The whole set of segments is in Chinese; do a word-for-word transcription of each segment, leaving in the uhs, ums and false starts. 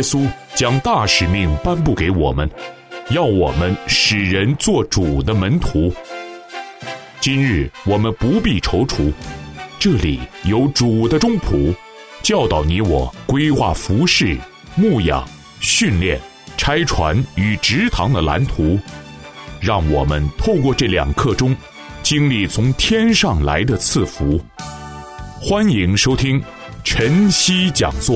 稣将大使命颁布给我们，要我们使人做主的门徒。今日我们不必踌躇，这里有主的中仆，教导你我规划服事、牧养、训练、拆船与植堂的蓝图，让我们透过这两刻钟，经历从天上来的赐福。欢迎收听晨曦讲座。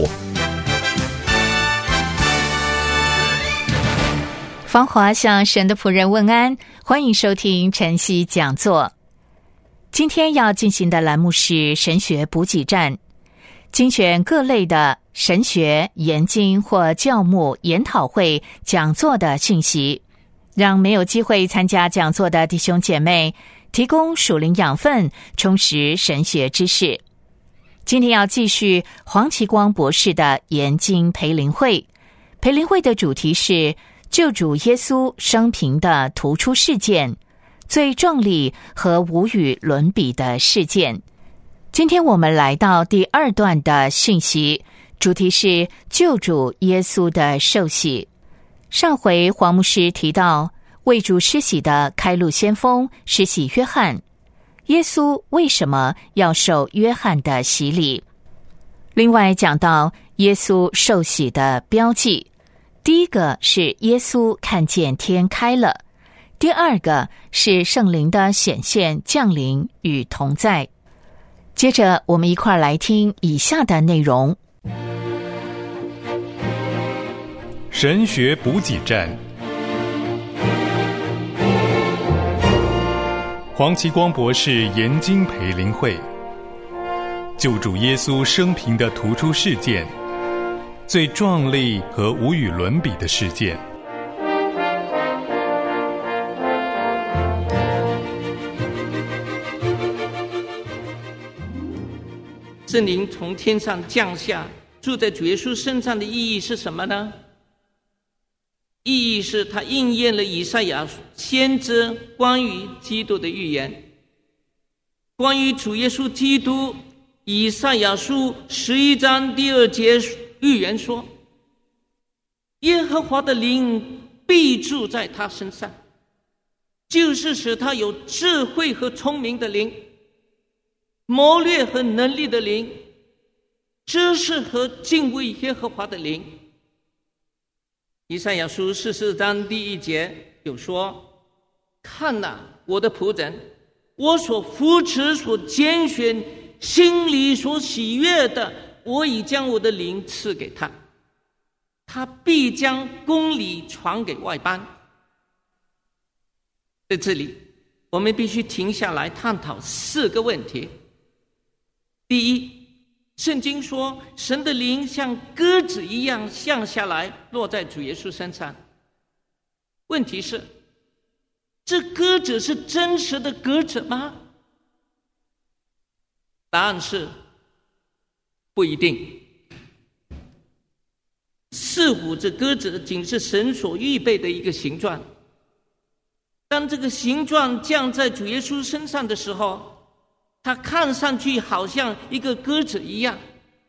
芳华向神的仆人问安，欢迎收听晨曦讲座。今天要进行的栏目是神学补给站，精选各类的神学、研经或教牧研讨会讲座的讯息，让没有机会参加讲座的弟兄姐妹提供属灵养分，充实神学知识。今天要继续黄奇光博士的研经培灵会，培灵会的主题是救主耶稣生平的突出事件，最壮丽和无与伦比的事件。今天我们来到第二段的讯息，主题是救主耶稣的受洗。上回黄牧师提到为主施洗的开路先锋施洗约翰，耶稣为什么要受约翰的洗礼？另外讲到耶稣受洗的标记，第一个是耶稣看见天开了，第二个是圣灵的显现降临与同在。接着我们一块来听以下的内容。 神学补给站，黄奇光博士研经培灵会，救主耶稣生平的突出事件，最壮丽和无与伦比的事件。 圣灵从天上降下，住在主耶稣身上的意义是什么呢？意义是他应验了以赛亚先知关于基督的预言。关于主耶稣基督，以赛亚书十一章第二节预言说，耶和华的灵必住在他身上，就是使他有智慧和聪明的灵，谋略和能力的灵，知识和敬畏耶和华的灵。以赛亚书四十四章第一节有说，看哪，我的仆人，我所扶持所拣选，心里所喜悦的，我已将我的灵赐给他，他必将公理传给外邦。在这里我们必须停下来探讨四个问题。第一，圣经说神的灵像鸽子一样降下来，落在主耶稣身上。问题是，这鸽子是真实的鸽子吗？答案是不一定。似乎这鸽子仅是神所预备的一个形状，当这个形状降在主耶稣身上的时候，它看上去好像一个鸽子一样。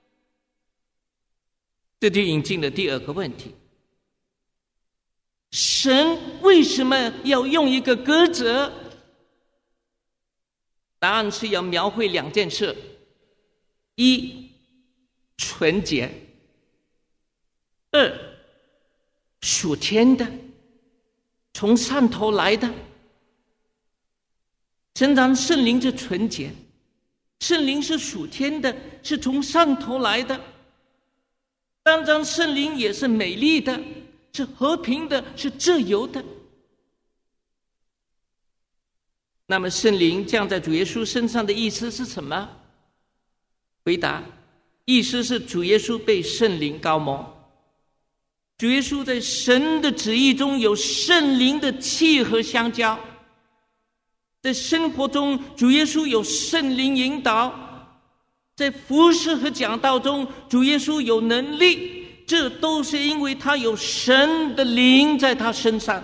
这就引进了第二个问题，神为什么要用一个鸽子？答案是要描绘两件事：一，纯洁；二，属天的，从上头来的。诚然，圣灵是纯洁，圣灵是属天的，是从上头来的。当然，圣灵也是美丽的，是和平的，是自由的。那么圣灵降在主耶稣身上的意思是什么？回答，意思是主耶稣被圣灵膏抹。主耶稣在神的旨意中有圣灵的契合相交，在生活中主耶稣有圣灵引导，在服事和讲道中主耶稣有能力，这都是因为他有神的灵在他身上。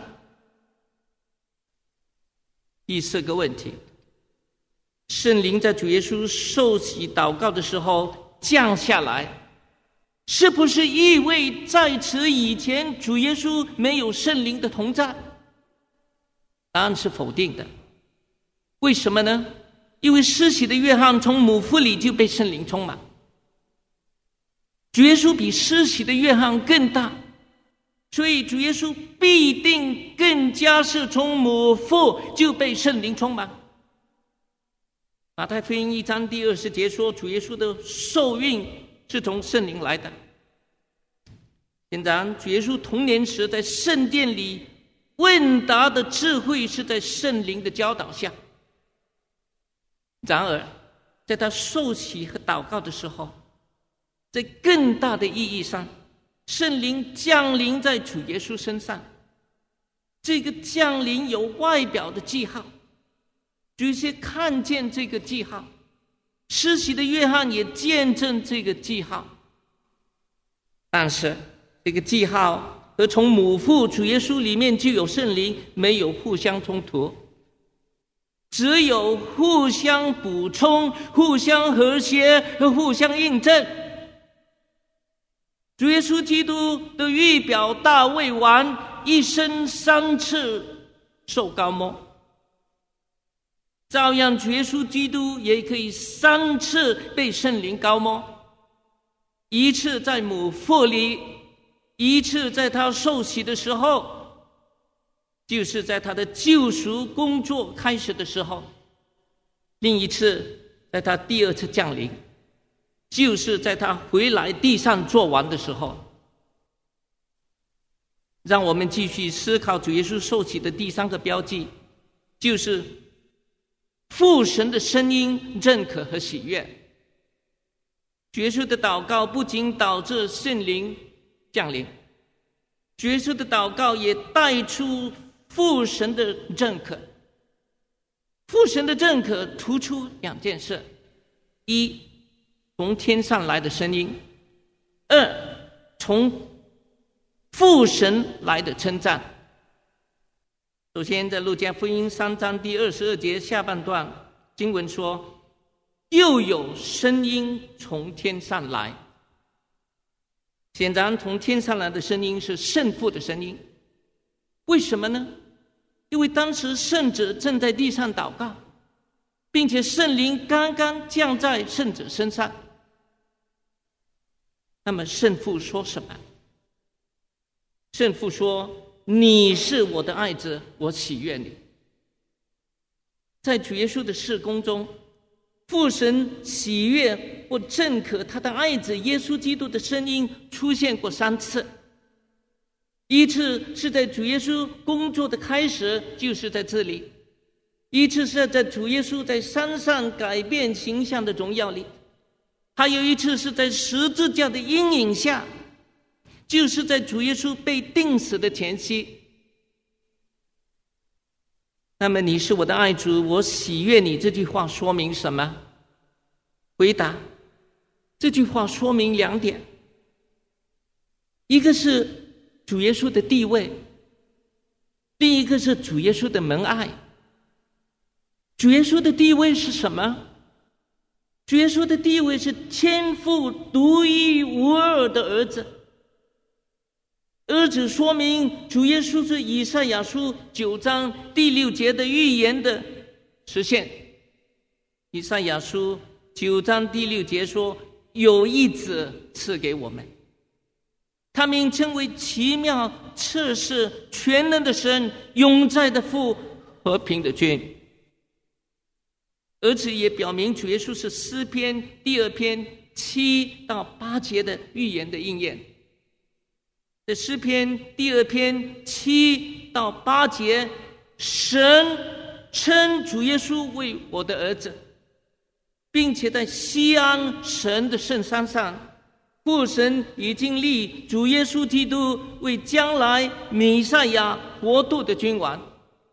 第四个问题，圣灵在主耶稣受洗祷告的时候降下来， 是不是意味在此以前主耶稣没有圣灵的同在？答案是否定的。为什么呢？因为施洗的约翰从母腹里就被圣灵充满，主耶稣比施洗的约翰更大，所以主耶稣必定更加是从母腹就被圣灵充满。马太福音一章第二十节说，主耶稣的受孕是从圣灵来的。现在主耶稣童年时在圣殿里问答的智慧是在圣灵的教导下，然而在他受洗和祷告的时候，在更大的意义上，圣灵降临在主耶稣身上。这个降临有外表的记号，主耶稣看见这个记号，施洗的约翰也见证这个记号。但是这个记号和从母腹主耶稣里面就有圣灵没有互相冲突，只有互相补充、互相和谐和互相印证。主耶稣基督的预表大卫王一生三次受膏抹，照样主耶稣基督也可以三次被圣灵膏抹，一次在母腹里，一次在他受洗的时候，就是在他的救赎工作开始的时候，另一次在他第二次降临，就是在他回来地上做完的时候。让我们继续思考主耶稣受洗的第三个标记，就是父神的声音认可和喜悦。主耶稣的祷告不仅导致圣灵降临，主耶稣的祷告也带出父神的认可。父神的认可突出两件事：一，从天上来的声音；二，从父神来的称赞。首先在路加福音三章第二十二节下半段经文说，又有声音从天上来。显然从天上来的声音是圣父的声音。为什么呢？因为当时圣者正在地上祷告，并且圣灵刚刚降在圣者身上。那么圣父说什么？圣父说，你是我的爱子，我喜悦你。在主耶稣的事工中，父神喜悦或认可他的爱子耶稣基督的声音出现过三次。一次是在主耶稣工作的开始，就是在这里；一次是在主耶稣在山上改变形象的荣耀里；还有一次是在十字架的阴影下，就是在主耶稣被钉死的前夕。那么你是我的爱子，我喜悦你，这句话说明什么？回答，这句话说明两点。一个是主耶稣的地位，另一个是主耶稣的门爱。主耶稣的地位是什么？主耶稣的地位是天父独一无二的儿子。儿子说明主耶稣是以赛亚书九章第六节的预言的实现。以赛亚书九章第六节说，有一子赐给我们，他名称为奇妙、测试、全能的神、永在的父、和平的君。而且也表明主耶稣是诗篇第二篇七到八节的预言的应验。在诗篇第二篇七到八节，神称主耶稣为我的儿子，并且在西安神的圣山上，父神已经立主耶稣基督为将来弥赛亚国度的君王。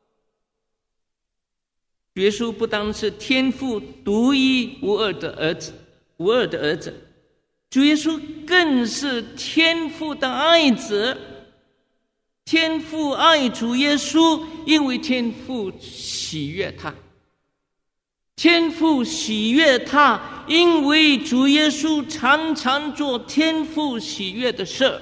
耶稣不单是天父独一无二的儿子，无二的儿子，主耶稣更是天父的爱子。天父爱主耶稣，因为天父喜悦他。 天父喜悦他，因为主耶稣常常做天父喜悦的事。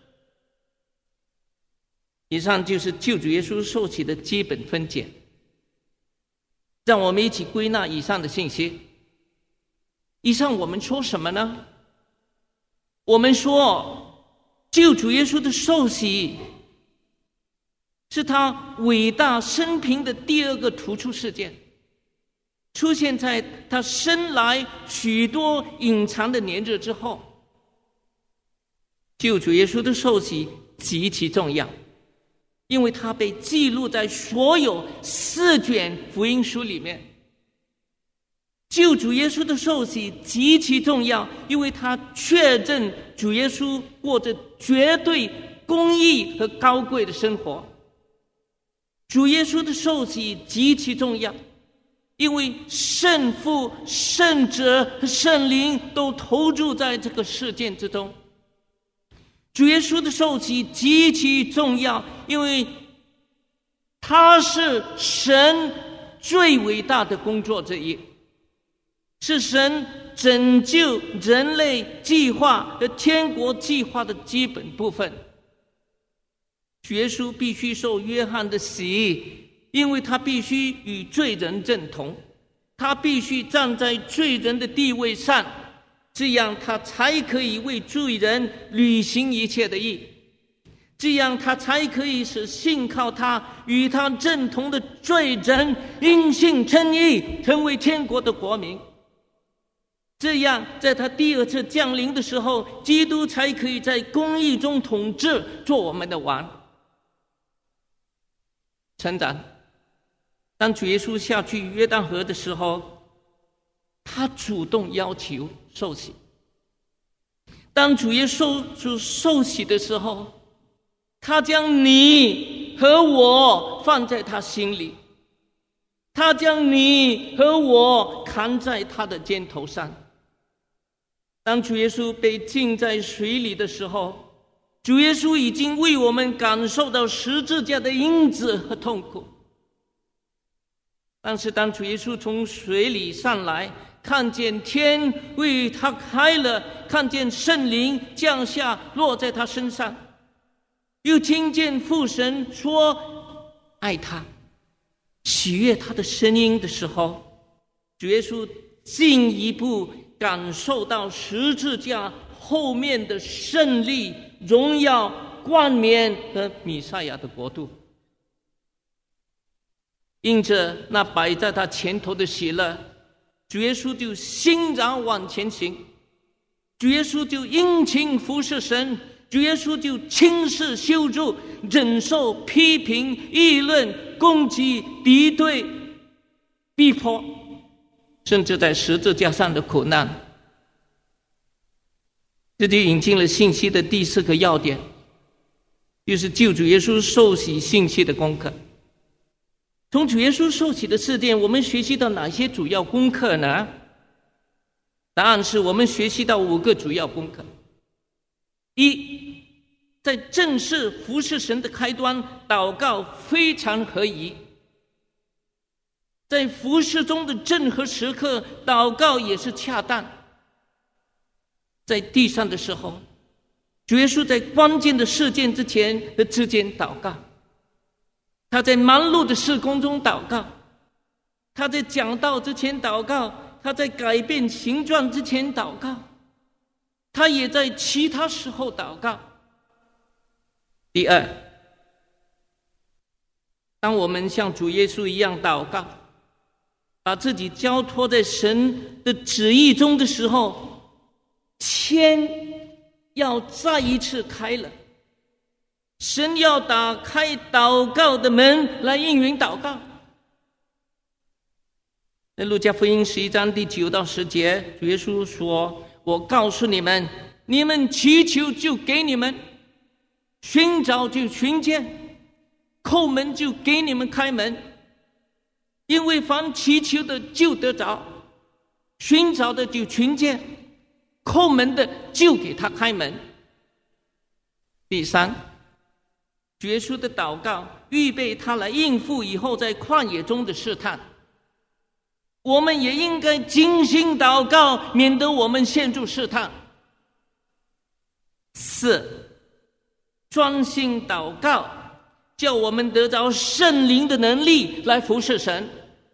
以上就是救主耶稣受洗的基本分解。让我们一起归纳以上的信息。以上我们说什么呢？我们说救主耶稣的受洗是他伟大生平的第二个突出事件，出现在他生来许多隐藏的年日之后。救主耶稣的受洗极其重要，因为他被记录在所有四卷福音书里面。救主耶稣的受洗极其重要，因为他确证主耶稣过着绝对公义和高贵的生活。主耶稣的受洗极其重要，因为圣父、圣子和圣灵都投注在这个事件之中。主耶稣的受洗极其重要，因为他是神最伟大的工作之一，是神拯救人类计划和天国计划的基本部分。主耶稣必须受约翰的洗，因为他必须与罪人正同，他必须站在罪人的地位上，这样他才可以为罪人履行一切的义，这样他才可以使信靠他与他正同的罪人因信称义，成为天国的国民。这样在他第二次降临的时候，基督才可以在公义中统治，做我们的王。成长，当主耶稣下去约旦河的时候，他主动要求受洗。当主耶稣受洗的时候，他将你和我放在他心里，他将你和我扛在他的肩头上。当主耶稣被浸在水里的时候，主耶稣已经为我们感受到十字架的因子和痛苦。但是当主耶稣从水里上来，看见天为他开了，看见圣灵降下落在他身上，又听见父神说爱他、喜悦他的声音的时候，主耶稣进一步感受到十字架后面的胜利、荣耀、冠冕和弥赛亚的国度。因着那摆在他前头的喜乐，主耶稣就欣然往前行，主耶稣就殷勤服侍神，主耶稣就轻视羞辱，忍受批评、议论、攻击、敌对、逼迫，甚至在十字架上的苦难。这就引进了信息的第四个要点，就是救主耶稣受洗信息的功课。从主耶稣受洗的事件，我们学习到哪些主要功课呢？答案是我们学习到五个主要功课。一，在正式服侍神的开端，祷告非常合宜。在服侍中的任何时刻，祷告也是恰当。在地上的时候，主耶稣在关键的事件之前和之间祷告，他在忙碌的事工中祷告，他在讲道之前祷告，他在改变形状之前祷告，他也在其他时候祷告。第二，当我们像主耶稣一样祷告，把自己交托在神的旨意中的时候，天要再一次开了，神要打开祷告的门来应允祷告。在路加福音十一章第九到十节，主耶稣说：我告诉你们，你们祈求就给你们，寻找就寻见，叩门就给你们开门。因为凡祈求的就得着，寻找的就寻见，叩门的就给他开门。第三，主耶稣的祷告预备他来应付以后在旷野中的试探。 我们也应该精心祷告，免得我们陷入试探。四，专心祷告，叫我们得着圣灵的能力来服侍神。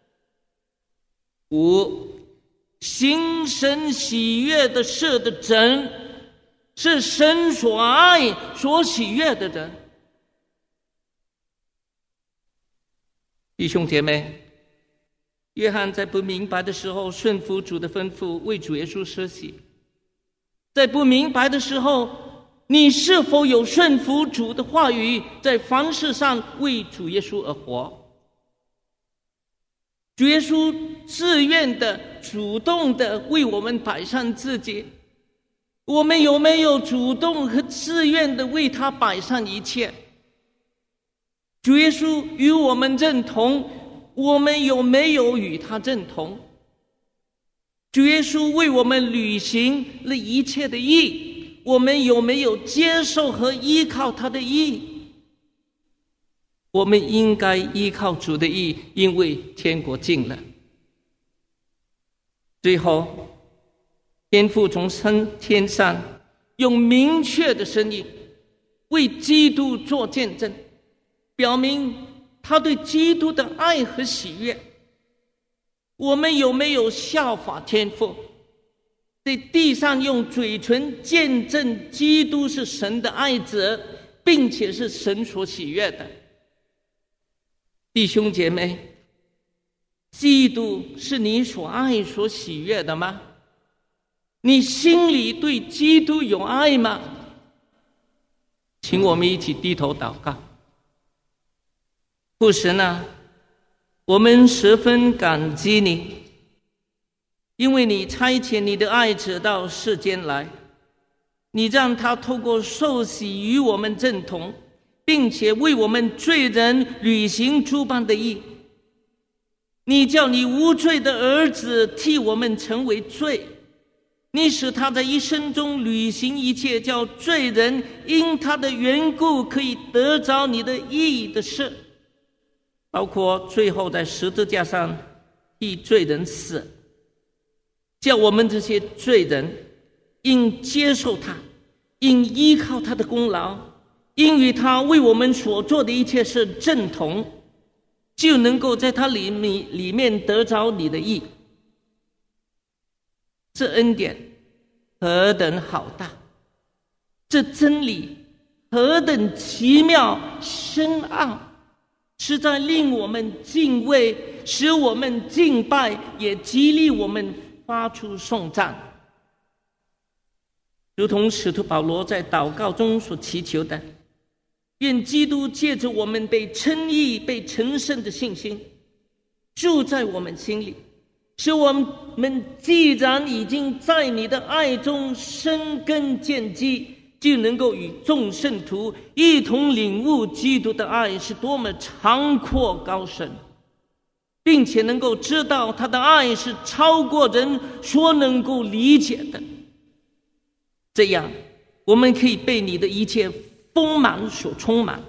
五，行神喜悦的事的人，是神所爱所喜悦的人。弟兄姐妹，约翰在不明白的时候顺服主的吩咐，为主耶稣舍己。在不明白的时候，你是否有顺服主的话语，在凡事上为主耶稣而活？主耶稣自愿的、主动的为我们摆上自己，我们有没有主动和自愿的为他摆上一切？主耶稣与我们认同，我们有没有与他认同？主耶稣为我们履行了一切的义，我们有没有接受和依靠他的义？我们应该依靠主的义，因为天国近了。最后，天父从天上用明确的声音为基督做见证，表明他对基督的爱和喜悦。我们有没有效法天父，在地上用嘴唇见证基督是神的爱子，并且是神所喜悦的？弟兄姐妹，基督是你所爱所喜悦的吗？你心里对基督有爱吗？请我们一起低头祷告。父神啊，我们十分感激你，因为你差遣你的爱子到世间来，你让他透过受洗与我们认同，并且为我们罪人履行诸般的义。你叫你无罪的儿子替我们成为罪，你使他在一生中履行一切叫罪人因他的缘故可以得着你的义的事，包括最后在十字架上替罪人死，叫我们这些罪人因接受他，因依靠他的功劳，因与他为我们所做的一切事正同，就能够在他里面里面得着你的义。这恩典何等好大，这真理何等奇妙深奥，实在令我们敬畏，使我们敬拜，也激励我们发出颂赞。如同使徒保罗在祷告中所祈求的，愿基督借着我们被称义、被成圣的信心，住在我们心里，使我们既然已经在你的爱中生根建基，就能够与众圣徒一同领悟基督的爱是多么长阔高深，并且能够知道他的爱是超过人所能够理解的。这样，我们可以被你的一切丰满所充满。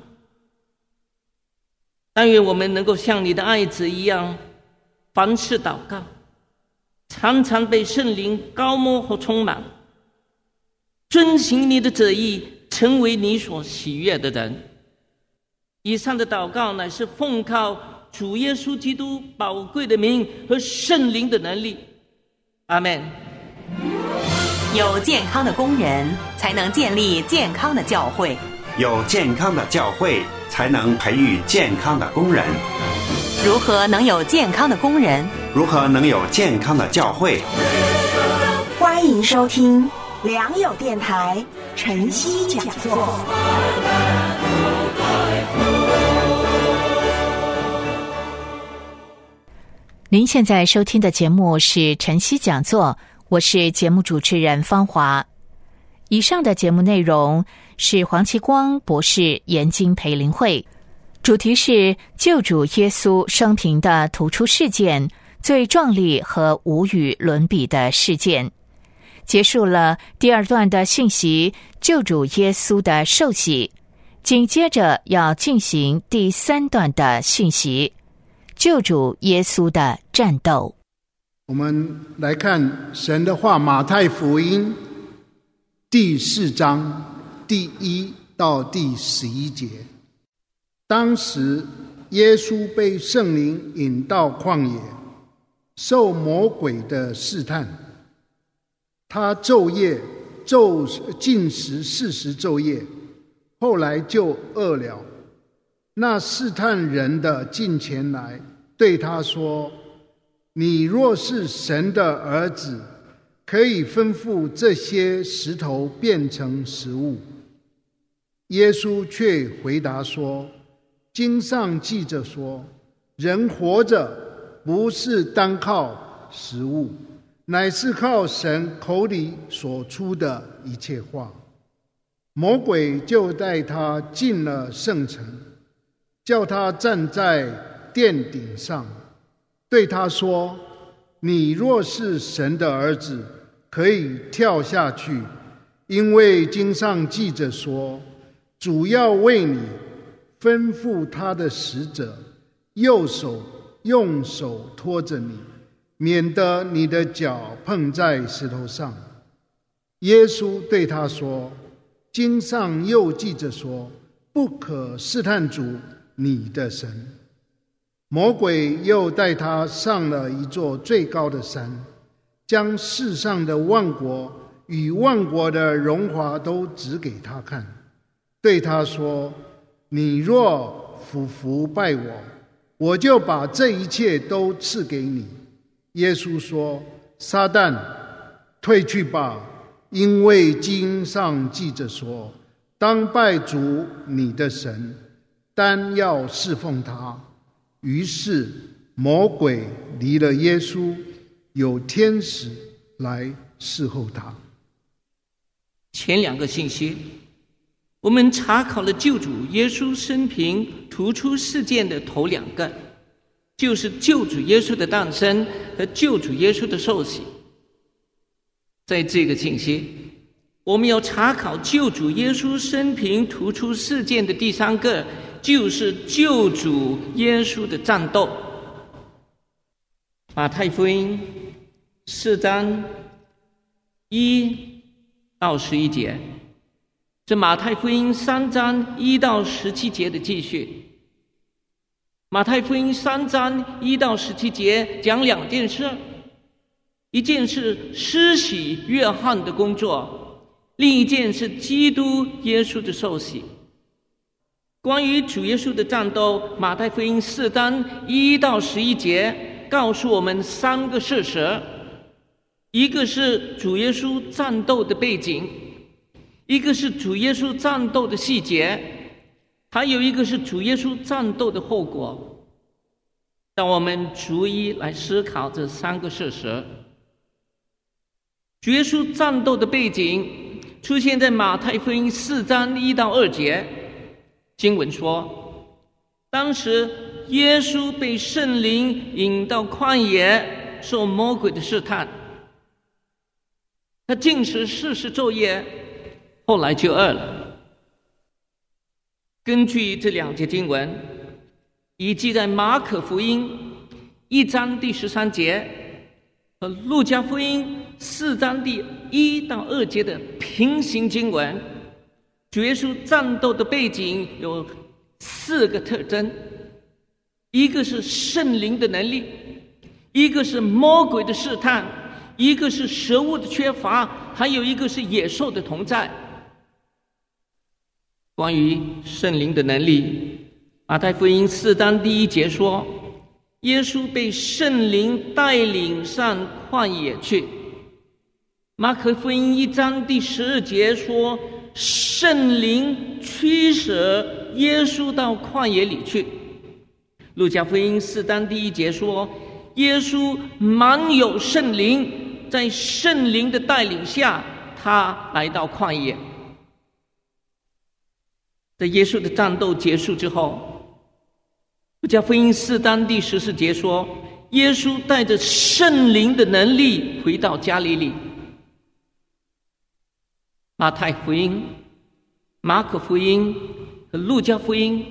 但愿我们能够像你的爱子一样，凡事祷告，常常被圣灵高摩和充满，遵行你的旨意，成为你所喜悦的人。以上的祷告乃是奉靠主耶稣基督宝贵的名和圣灵的能力。阿们。 有健康的工人，才能建立健康的教会； 有健康的教会，才能培育健康的工人。 如何能有健康的工人？ 如何能有健康的教会？ 欢迎收听良友电台晨曦讲座。 您现在收听的节目是晨曦讲座，我是节目主持人方华。以上的节目内容是黄其光博士研经培灵会，主题是救主耶稣生平的突出事件，最壮丽和无与伦比的事件。结束了第二段的信息，救主耶稣的受洗，紧接着要进行第三段的信息，救主耶稣的战斗。 我们来看神的话，马太福音第四章第一到第十一节。当时耶稣被圣灵引到旷野，受魔鬼的试探。他昼夜昼禁食四十昼夜，后来就饿了。那试探人的近前来，对他说：你若是神的儿子，可以吩咐这些石头变成食物。耶稣却回答说：经上记着说，人活着不是单靠食物，乃是靠神口里所出的一切话。魔鬼就带他进了圣城，叫他站在殿顶上，对他说：你若是神的儿子，可以跳下去，因为经上记着说，主要为你吩咐他的使者，右手用手托着你，免得你的脚碰在石头上。耶稣对他说：经上又记着说，不可试探主你的神。魔鬼又带他上了一座最高的山，将世上的万国与万国的荣华都指给他看，对他说：你若俯伏拜我，我就把这一切都赐给你。耶稣说：撒旦，退去吧，因为经上记着说，当拜主你的神，单要侍奉他。于是魔鬼离了耶稣，有天使来侍候他。 前两个信息我们查考了救主耶稣生平突出事件的头两个，就是救主耶稣的诞生和救主耶稣的受洗。在这个信息我们要查考救主耶稣生平突出事件的第三个，就是救主耶稣的战斗。马太福音四章一到十一节，这马太福音三章一到十七节的继续。马太福音三章一到十七节讲两件事，一件是施洗约翰的工作，另一件是基督耶稣的受洗。关于主耶稣的战斗，马太福音四章一到十一节告诉我们三个事实：一个是主耶稣战斗的背景，一个是主耶稣战斗的细节，还有一个是主耶稣战斗的后果。让我们逐一来思考这三个事实。主耶稣战斗的背景出现在马太福音四章一到二节。经文说，当时耶稣被圣灵引到旷野，受魔鬼的试探。他禁食四十昼夜，后来就饿了。根据这两节经文，以及在马可福音一章第十三节和路加福音四章第一到二节的平行经文，主耶稣战斗的背景有四个特征：一个是圣灵的能力，一个是魔鬼的试探，一个是食物的缺乏，还有一个是野兽的同在。关于圣灵的能力，马太福音四章第一节说，耶稣被圣灵带领上旷野去。马可福音一章第十二节说，圣灵驱使耶稣到旷野里去。路加福音四章第一节说，耶稣满有圣灵，在圣灵的带领下，他来到旷野。在耶稣的战斗结束之后，路加福音四章第十四节说，耶稣带着圣灵的能力回到加利利。马太福音、马可福音和路加福音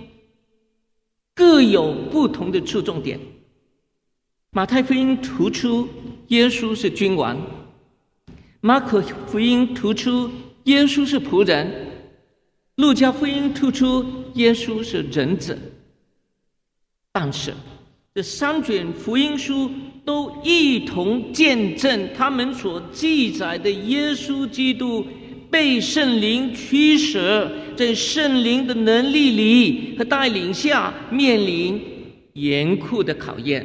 各有不同的触重点。马太福音突出耶稣是君王；马可福音突出耶稣是仆人；路加福音突出耶稣是人子。但是这三卷福音书都一同见证他们所记载的耶稣基督被圣灵驱使，在圣灵的能力里和带领下面临严酷的考验。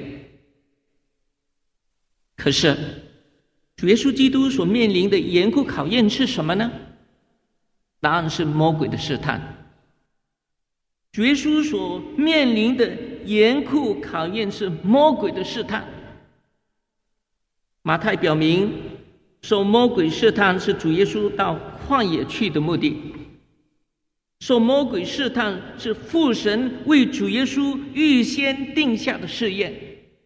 可是主耶稣基督所面临的严酷考验是什么呢？答案是魔鬼的试探。主耶稣所面临的严酷考验是魔鬼的试探。马太表明，受魔鬼试探是主耶稣到旷野去的目的。受魔鬼试探是父神为主耶稣预先定下的试验。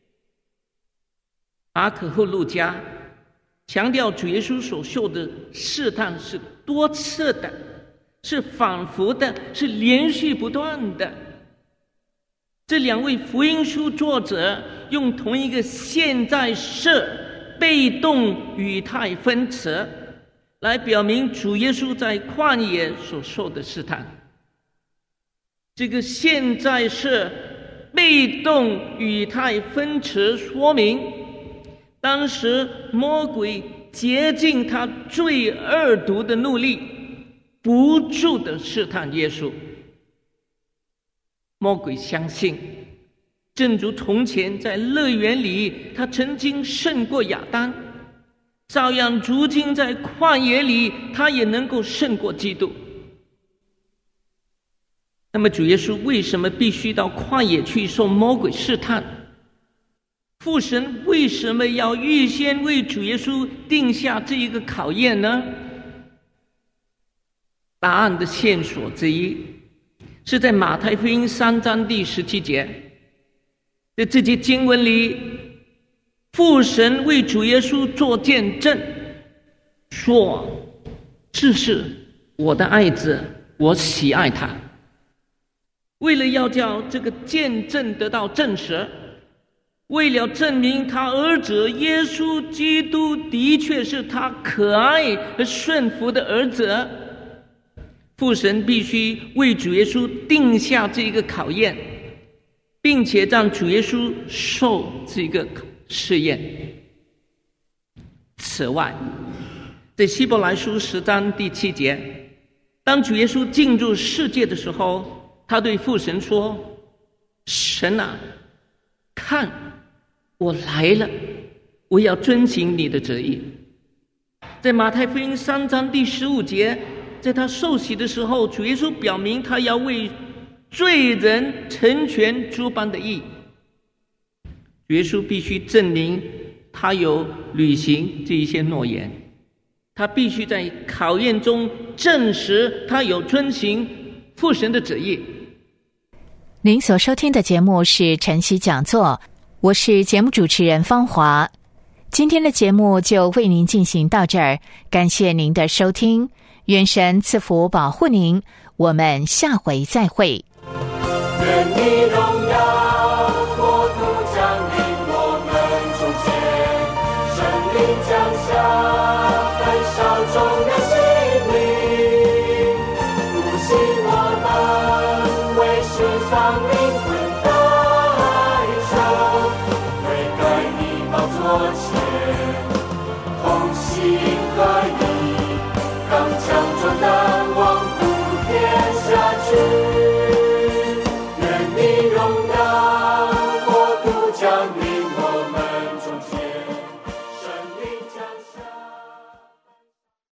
马可和路加强调主耶稣所受的试探是多次的，是反复的，是连续不断的。这两位福音书作者用同一个现在式被动语态分词来表明主耶稣在旷野所受的试探。这个现在式被动语态分词说明，当时魔鬼竭尽他最恶毒的努力，不住地试探耶稣。魔鬼相信，正如从前在乐园里他曾经胜过亚当，照样如今在旷野里他也能够胜过基督。那么主耶稣为什么必须到旷野去受魔鬼试探？父神为什么要预先为主耶稣定下这一个考验呢？答案的线索之一是在马太福音三章第十七节，在这节经文里，父神为主耶稣做见证，说：“这是我的爱子，我喜爱他。”为了要叫这个见证得到证实，为了证明他儿子耶稣基督的确是他可爱和顺服的儿子，父神必须为主耶稣定下这个考验，并且让主耶稣受这个试验。此外，在希伯来书十章第七节，当主耶稣进入世界的时候，他对父神说：“神啊，看，我来了，我要遵行你的旨意。”在马太福音三章第十五节，在他受洗的时候，主耶稣表明他要为罪人成全诸般的义。主耶稣必须证明他有履行这一些诺言，他必须在考验中证实他有遵行父神的旨意。 您所收听的节目是晨曦讲座，我是节目主持人方华。今天的节目就为您进行到这儿，感谢您的收听，愿神赐福保护您，我们下回再会。 愿你荣耀国度降临我们中间，圣灵降下焚烧众人心灵，复兴我们为世丧灵魂代赎，悔改你宝座前，同心合一，刚强壮胆，往普天下去。降临我们。